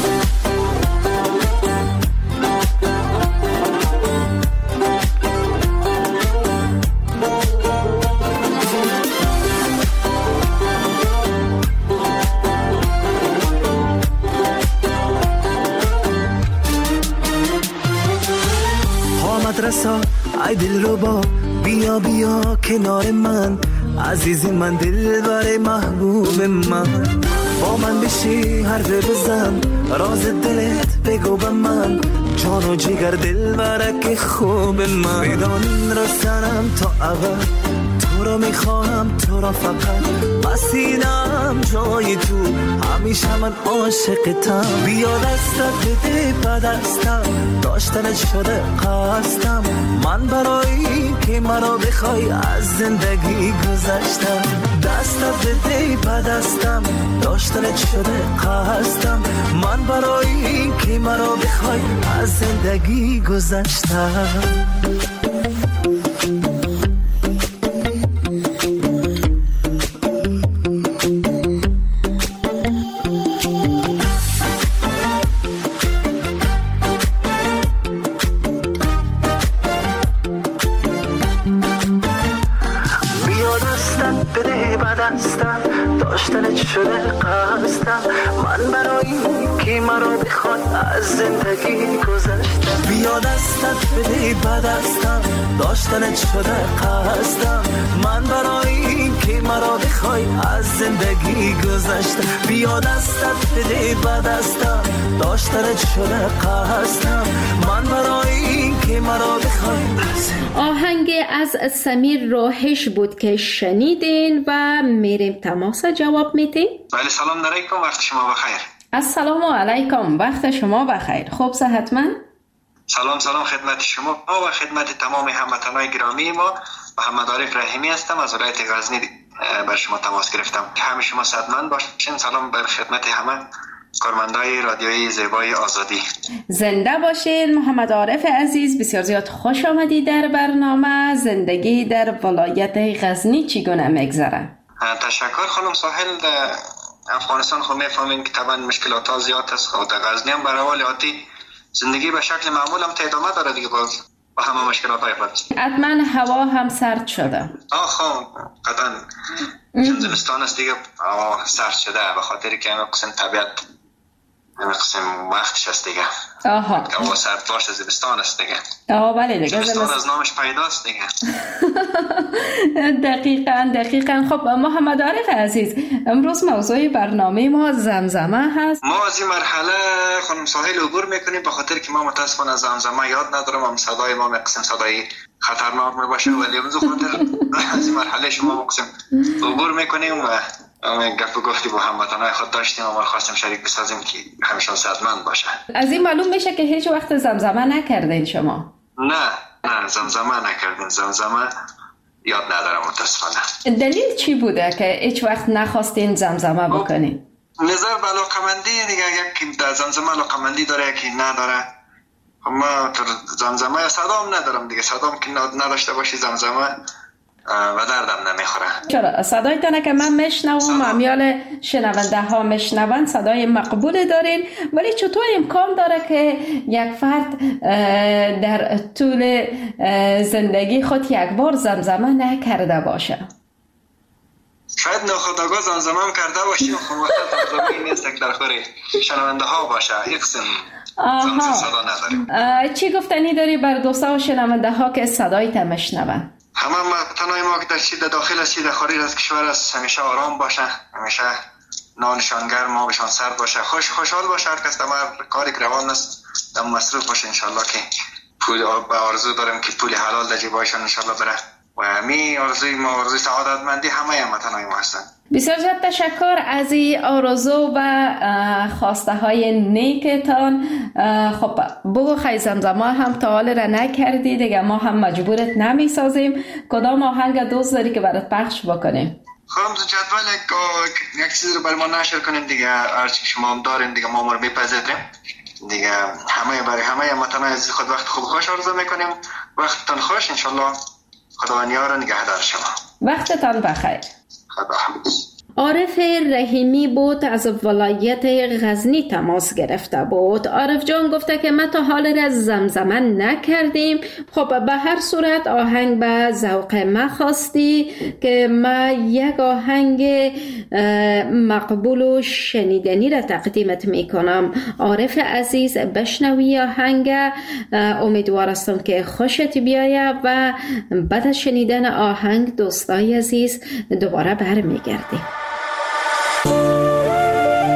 رسا ای دل رو با، بیا بیا کنار من، عزیز من، دل بر محبوب من. با با من بشی حرف بزن، راز دلت بگو به من، جان و جگر دل برک خوب من. میدانین رسنم تا ابد، تو را میخواهم تو را فقط، مسینم جای تو، همیشه من عاشقتم. بیا دستت بده به دستم، داشتنت شده قصدم، من برای که مرا بخوای از زندگی گذشتم. دستت بده به دستم، داشتنت شده قصدم، من برای که مرا بخوای از زندگی گذشتم. داشتنت شده قصدم، من برای که مرا بخواد از زندگی گذشتم. بیا دستت بده به دستم، داشتنت شده قصدم، من برای که مرا بخوای از زندگی گذشتم. بیا دستت بده به دستم، داشتنت شده قصدم، من برای که مرا بخوای. آهنگ از سمیر راهش بود که شنیدین و میریم تماس جواب میدیم. بله سلام علیکم، وقت شما بخیر. السلام علیکم، وقت شما بخیر. خوب صحتمند؟ سلام سلام خدمت شما و خدمت تمام هموطنان گرامی ما. محمد عارف رحیمی هستم، از ولایت غزنی بر شما تماس گرفتم. همه شما صحتمند باشین. سلام بر خدمت همه کارمندای رادیوی زیبای آزادی. زنده باشین محمد عارف عزیز. بسیار زیاد خوش آمدید در برنامه. زندگی در ولایت غزنی چگونه میگذره؟ تشکر خانم ساحل. در افغانستان خود میفهمین که طبعا مشکلات ها زیاد است. در غزنی هم بر حال عادی زندگی به شکل معمول هم ادامه داره دیگه، باز با همه مشکلات های خود. حتما هوا هم سرد شده. آه خب قطعا چون زمستان است دیگه هوا سرد شده، به خاطر که همه قسم طبیعت همه قسم وقتش است دیگه. آها هوا سرد باشه زمستان است دیگه. آه بله دیگه زمستان از نامش پیداست دیگه. دقیقاً دقیقاً. خب محمد عارف عزیز، امروز موضوع برنامه ما زمزمه هست. ما از این مرحله خانم ساحل عبور میکنیم به خاطر که ما متاسفانه از زمزمه یاد ندارم. هم صدای ما قسم صدای خطرناک میباشه، ولی امروز خاطر از این مرحله شما قسم عبور میکنیم و گپ و گفتی با هموطنان خود داشتیم و ما خواستیم شریک بسازیم که همیشه صحتمند باشه. از این معلوم میشه که هیچ وقت زمزمه نکردین شما؟ نه نه زمزمه نکردین. زمزمه یاد ندارم متاسفانه. دلیل چی بوده که هیچ وقت نخواستین زمزمه بکنین؟ نظر به علاقمندی دیگه، یکی در زمزمه علاقمندی داره یکی نداره. ما زمزمه صدام ندارم دیگه، صدام که نداشته باشی زمزمه و دردم نمیخوره. چرا؟ صدایتانه که من میشنوم، امیال شنونده ها میشنون، صدای مقبول دارین، ولی چطور امکان داره که یک فرد در طول زندگی خود یک بار زمزمه نکرده باشه؟ شاید ناخودآگاه زمزمه هم کرده باشی و خب وقت زمزمه نیست که در خوری شنونده ها باشه. یک سن زمزمه صدا نداریم. چی گفتنی داری بر دوستا و شنونده ها که صدایت میشنون؟ همه تنهای ما که در چی در داخل است چی در خارج از کشور است همیشه آرام باشه، همیشه نانشان گرم، آبشان سرد باشه، خوش خوشحال باشه. هر کس در کاری که روان است در مصروف باشه. انشالله که پول به آرزو داریم که پول حلال در جیبایشان انشالله بره و همین آرزوی ما آرزوی سعادتمندی همه هموطنان ما هستند. بسیار زیاد تشکر از این آرزو و خواسته های نیکتان. خب بگو خیلی زمزمه هم تا حال را نکردی دیگه، ما هم مجبورت نمی سازیم. کدام آهنگ دوست داری که برات پخش بکنیم؟ خب جدول یک چیز رو برای ما نشر کنیم دیگه، هرچی شما هم دارین دیگه ما رو میپذیریم دیگه. همه برای همه هموطنان عزیز خود وقت خوب خوش آرزو میکنیم. وقتتان خوش، انشالله خداوند یار و نگهدار شما. وقتتان بخیر. خدا حافظ. عارف رحیمی بود، از ولایت غزنی تماس گرفته بود. عارف جان گفته که ما تا حال را زمزمه نکردیم. خب به هر صورت آهنگ به ذوق ما خواستی که ما یک آهنگ مقبول و شنیدنی را تقدیمت میکنم. عارف عزیز بشنوی آهنگ، امیدوار هستم که خوشت بیاید و بعد از شنیدن آهنگ دوستای عزیز دوباره برمیگردیم.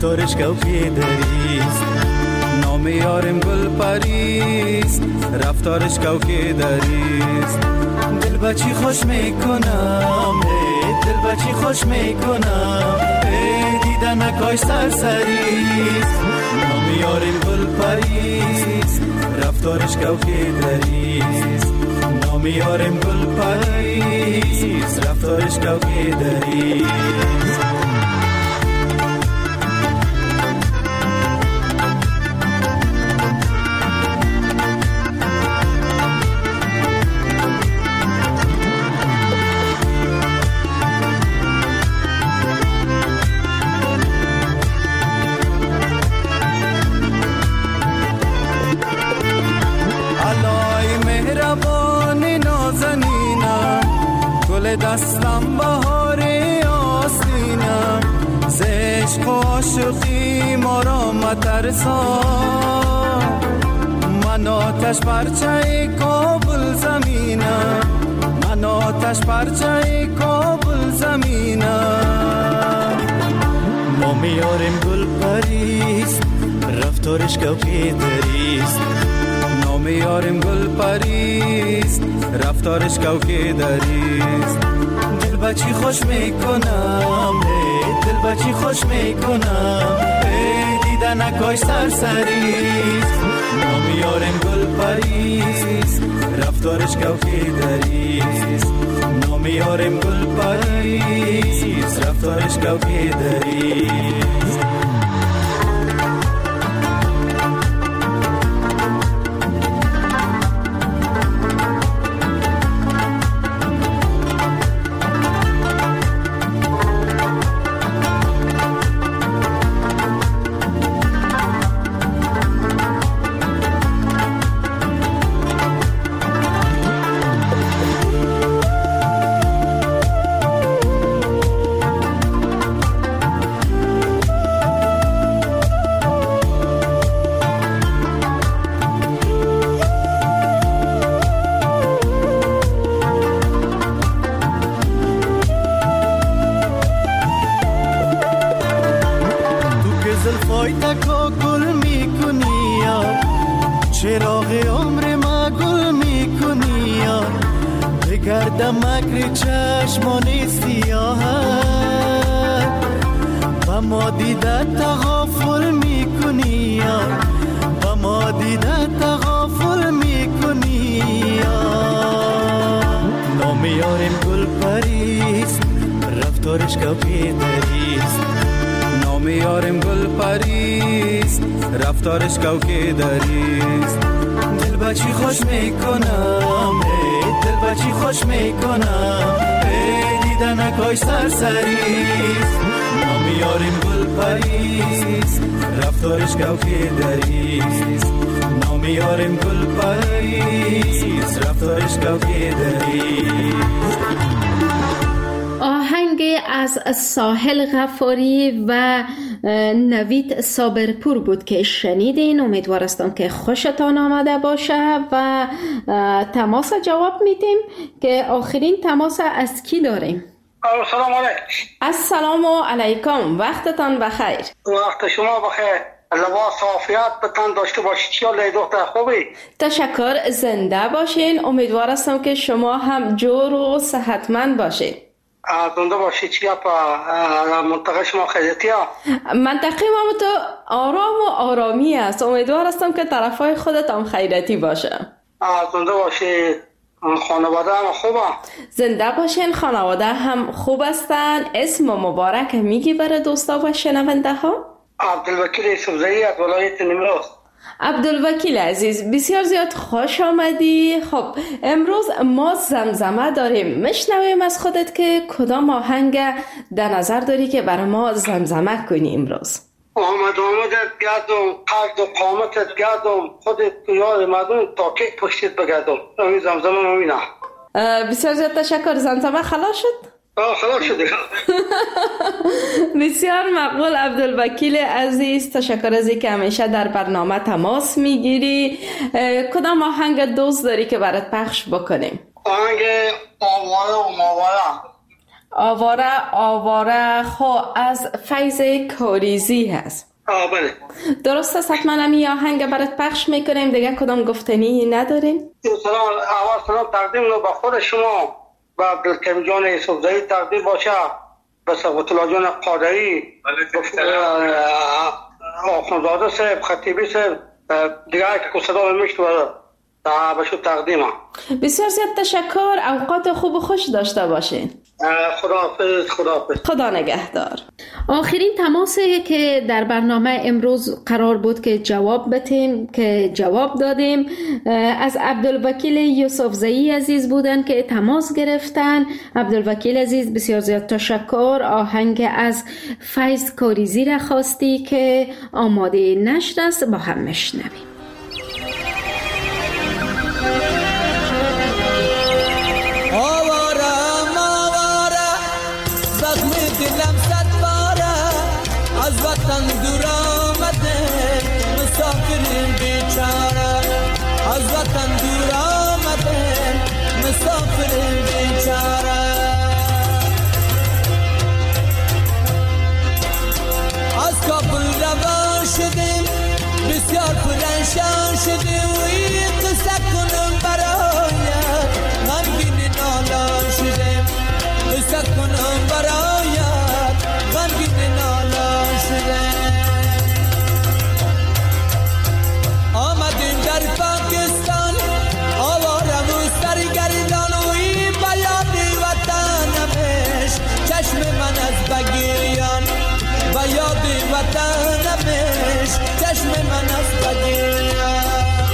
رفتارش کوکی دریست. نام یارم گل پریست رفتارش کوکی دریست. دل بچی خوش میکنم دل بچی خوش میکنم دیدن نکاش سرسریست. نام یارم گل پریست رفتارش کوکی دریست. نام یارم گل پریست رفتارش کوکی دریست. دستم بهار آستینم ز عشق و عاشقی ما را مترسان. من آتش پرچه کابل زمینم من آتش پرچه کابل زمینم. ما میاریم گل پریست رفتارش کوکی دریست. نام یارم گل پریست رفتارش کوکی دریست. دل بچی خوش میکنم دل بچی خوش میکنم دیدن نکاش سرسریست. نام یارم گل پریست رفتارش کوکی دریست. نام یارم گل پریست رفتارش کوکی دریست. مکر چشمان سیاهت و ما دیدت تغافل میکنی و ما دیدت تغافل میکنی. نام یارم گل پریست رفتارش کوکی دریست. نام یارم گل پریست رفتارش کوکی دریست. دل بچی خوش میکنم دل بچی خوش میکنم دیدن نکاش سرسریست. نام یارم گل پریست رفتارش کوکی دریست. نام یارم گل پریست رفتارش کوکی دریست. آهنگ از ساحل غفاری و نوید صابرپور بود که شنیدین. امیدوار هستم که خوشتان آمده باشه و تماس جواب میدیم که آخرین تماس از کی داریم. السلام علیکم. السلام علیکم، وقتتان بخیر. وقت شما بخیر. لباس عافیت بتن داشته باشید. چیاله دختر خوبی؟ تشکر، زنده باشین. امیدوار هستم که شما هم جور و صحتمند باشین. زنده باشید. چیا پا منطقه شما خیلیتی ها؟ منطقه ما تو آرام و آرامی است. امیدوار هستم که طرفای خودت هم خیلیتی باشه. زنده باشید. خانواده هم خوبه؟ زنده باشین. خانواده هم خوب هستن. اسم مبارک میگی برای دوستا و شنونده ها؟ عبدالوکیل سبزایی از ولایت نیمروز. عبدالوکیل عزیز، بسیار زیاد خوش آمدی. خب امروز ما زمزمه داریم. مشنویم از خودت که کدام آهنگ در نظر داری که برای ما زمزمه کنی امروز؟ آمد آمدت گردم، قرد و قامتت گردم، خودت یاد مدون تا که پشتت بگردم. همین زمزمه ممینه. بسیار زیاد تشکر. زمزمه خلاص شد؟ آه خلاص شد. بسیار مقبول عبدالوکیل عزیز. تشکر از اینکه همیشه در برنامه تماس میگیری. کدام آهنگ دوست داری که برات پخش بکنیم؟ آهنگ آواره و ماواره. آواره آواره خو از فیض کاریزی هست. آه بله درست است؟ حتما همی آهنگ برات پخش میکنیم دیگه، کدام گفتنی نداریم؟ سلام اول سلام تقدیم رو به خود شما و عبدالکریم جان یوسفزایی تقدیم باشه، به ثبت الله جان قادری، آخوندزاده صاحب، خطیبی صاحب، دیگه که صدا میشنوه بهشون تقدیمم. بسیار زیاد تشکر، اوقات خوب و خوش داشته باشین. خداحافظ. خداحافظ. خدا نگهدار. آخرین تماسی که در برنامه امروز قرار بود که جواب بدیم که جواب دادیم از عبدالوکیل یوسفزایی عزیز بودن که تماس گرفتن. عبدالوکیل عزیز بسیار زیاد تشکر. آهنگ از فیض کاریزی را خواستی که آماده نشر است، با هم میشنویم. وطن دور آمده مسافرین بیچاره، از وطن دور آمده مسافرین بیچاره. از کابل روان شدیم بسیار پرنشان شدیم و این قصه کنم برایت غمگین نالان شدیم، قصه کنم برایت غمگین نالان شدیم. آمدیم در پاکستان آوارم و سرگردان و این بیاد وطنمش چشم من از بگیریان، بیاد وطنمش چشم من از بگیریان.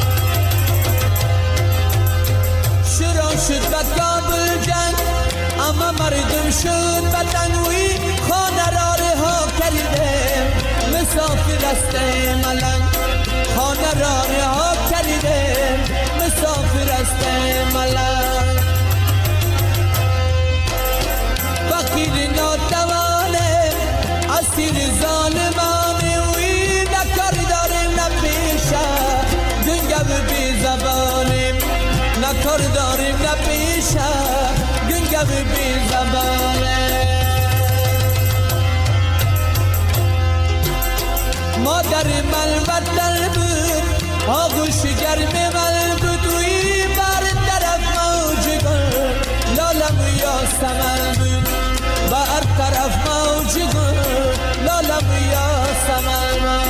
شروع شد به کابل جنگ اما مردم شد بدن و این خانه را رها کردیم مسافر هستیم الان، خانه را رها کردیم مسافر هستیم الان. فقیر ناتوانه اسیر ظالمانه و این نکار داریم نپیشه گنگو بی زبانیم، نکار داریم نپیشه گنگو بی زبانه. مادر من وطن بود آغوش گرم من بود و این بر طرف موج گل لالم یا سمن بود، بر طرف موج گل لالم یا سمن.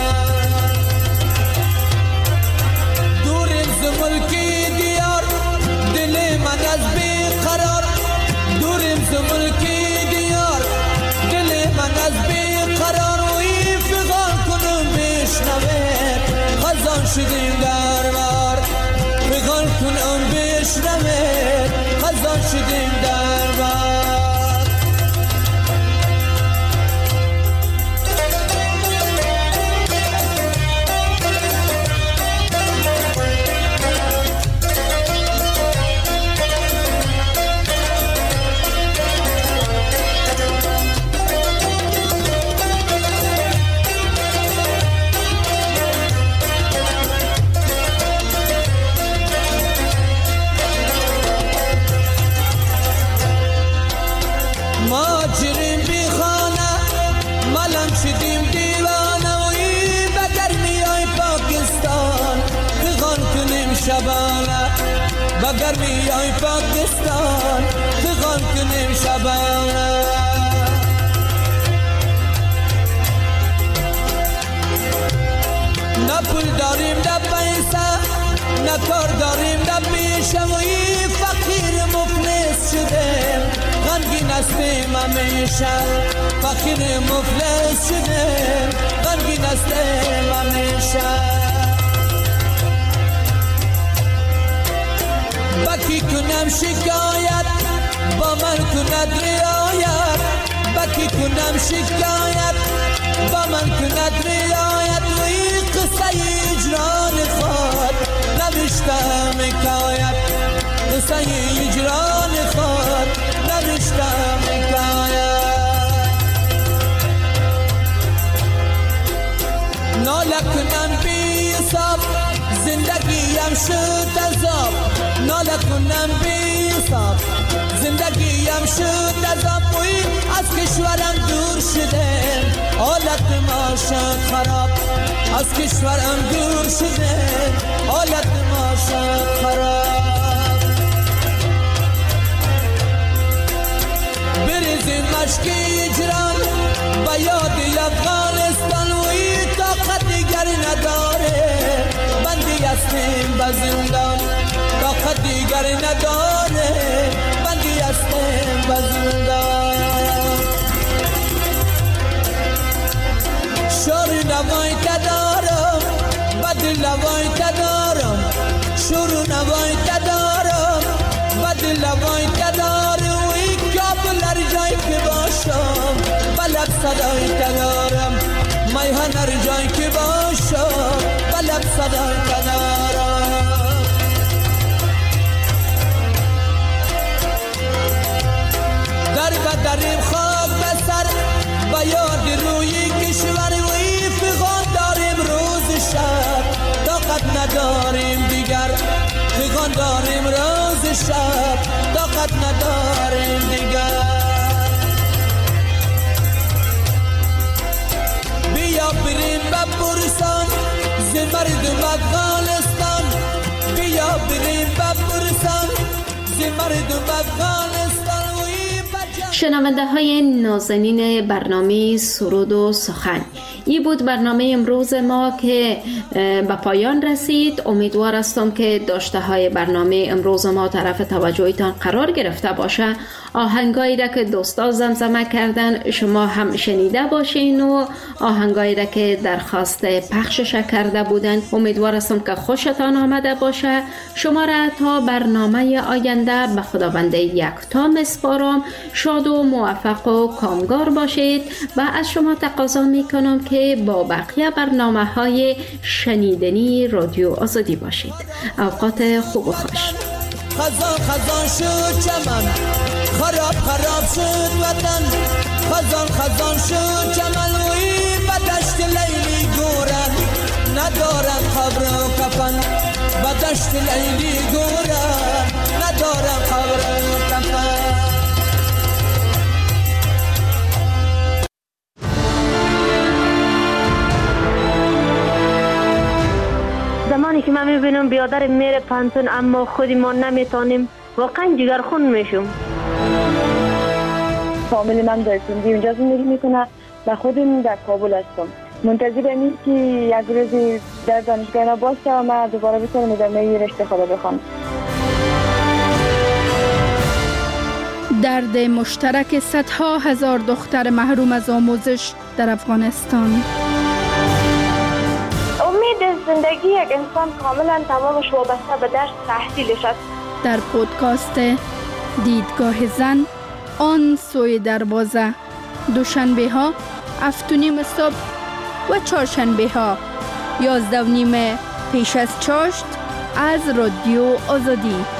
دوریم ز ملکی دیار دل من از بیقرار، دوریم ز ملکی دیار دل من از بیقرار و این فغان کنم بشنوه خزان شدیم در بار، فغان کنم بشنوه خزان شدیم در بار. بگر میای پاکستان فغان کنیم شبانه. نه پول داریم نه پیسه نه کار داریم نه پیشه و این فقیر مفلس شدیم غمگین هستیم همیشه، فقیر مفلس شدیم غمگین هستیم همیشه. بکی کنم شکایت با من کند رعایت، بکی کنم شکایت با من کند رعایت و این قصه اجران خود نوشتم حکایت، قصه اجران خود نوشتم حکایت. ناله کنم بی حساب زندگیم شد عذاب ناله کنم بی حساب زندگیم شد عذاب بوی از کشورم دور شده حالت ما شد خراب از کشورم دور شده حالت ما شد خراب بریزیم مشکی اجرام با یاد افغانستان و این طاقت دیگر نداره بندی هستیم به زندان طاقت دیگر نداره بندی هستیم به زندان شور نوای تدارم بد لوای تدارم شور نوای تدارم بد لوای تدارم وی کابل هر جای که باشم بلب صدای تدارم میهن هر جای که باشم بلب صدای تدارم در بدریم خاک بسر با یاد روی کشور وی فغان داریم روز شب طاقت نداریم دیگر فغان داریم روز شب طاقت نداریم دیگر بیا بریم بپرسان ز مردم افغانستان بیا بریم بپرسان ز مردم افغانستان شنونده های نازنین برنامه سرود و سخن، این بود برنامه امروز ما که به پایان رسید. امیدوار هستم که داشته های برنامه امروز ما طرف توجهتان قرار گرفته باشه. آهنگایی را که دوستا زمزمه کردن شما هم شنیده باشین و آهنگایی را که درخواست پخشش کرده بودن امیدوار هستم که خوشتان آمده باشه. شما را تا برنامه آینده به خداوند یکتا میسپارم. شاد و موفق و کامگار باشید و از شما تقاضا میکنم که با بقیه برنامه های شنیدنی رادیو آزادی باشید. اوقات خوب و خوش. خزان خزان شد چمن خراب خراب شد وطن خزان خزان شد چمن وی به دشت لیلی گورن ندارن قبر و کفن به دشت لیلی گورن ندارن قبر و کفن. زمانی که من میبینم بیادر میره پانتون اما خودی ما نمیتونیم واقعا جگرخون میشم. فامیلی من در سندی اونجا زندگی میکنه و خودم در کابل هستم. منتظر اینم که یک روزی در دانشگاه ما باشه و من دوباره بتونم ادامه رشته خدا بخونم. درد مشترک صدها هزار دختر محروم از آموزش در افغانستان. زندگی یک انسان کاملا تمامش وابسته به درس تحصیلش است. در پودکاست دیدگاه زن آن سوی دروازه دوشنبه ها هفت و نیم صبح و چهارشنبه ها یازده و نیم پیش از چاشت از رادیو آزادی.